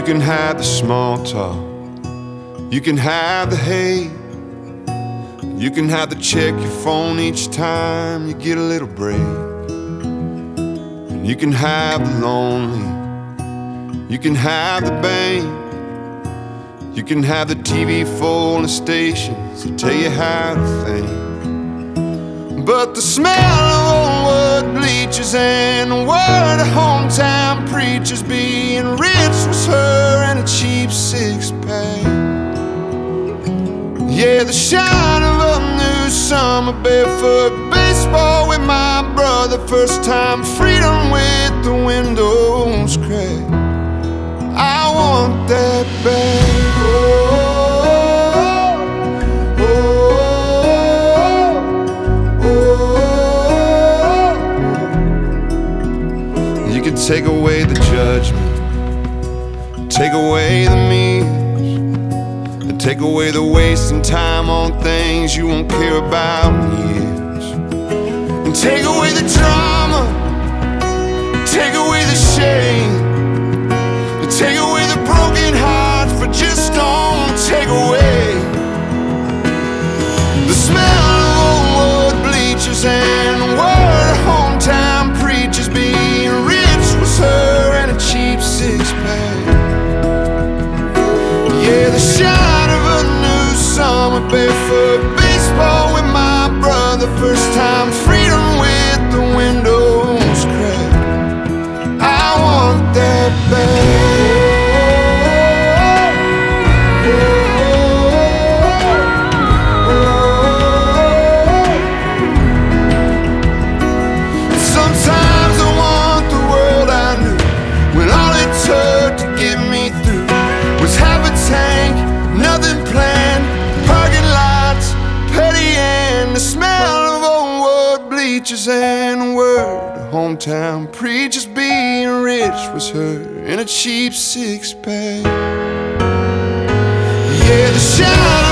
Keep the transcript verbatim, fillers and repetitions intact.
can have the small talk, you can have the hate, you can have to check your phone each time you get a little break. And you can have the lonely, you can have the bank, you can have the T V full of stations that tell you how to think. But the smell of old wood bleachers and the word of hometown preachers being rich was her and a cheap six-pack. Yeah, the shine of a new summer barefoot baseball with my brother, first time freedom with the windows cracked. I want that back. Take away the judgment, take away the means, and take away the wasting time on things you won't care about in years. And take away the drama, take away the shame, and take away the broken hearts, but just don't take away the smell of old wood bleachers and the word of hometown preachers being rich was her and a cheap six-pack. Yeah, the shine of a new summer barefoot baseball with my brother, first time freedom with the windows cracked. I want that back. And the word of hometown preachers being rich was her in a cheap six-pack. Yeah, the shine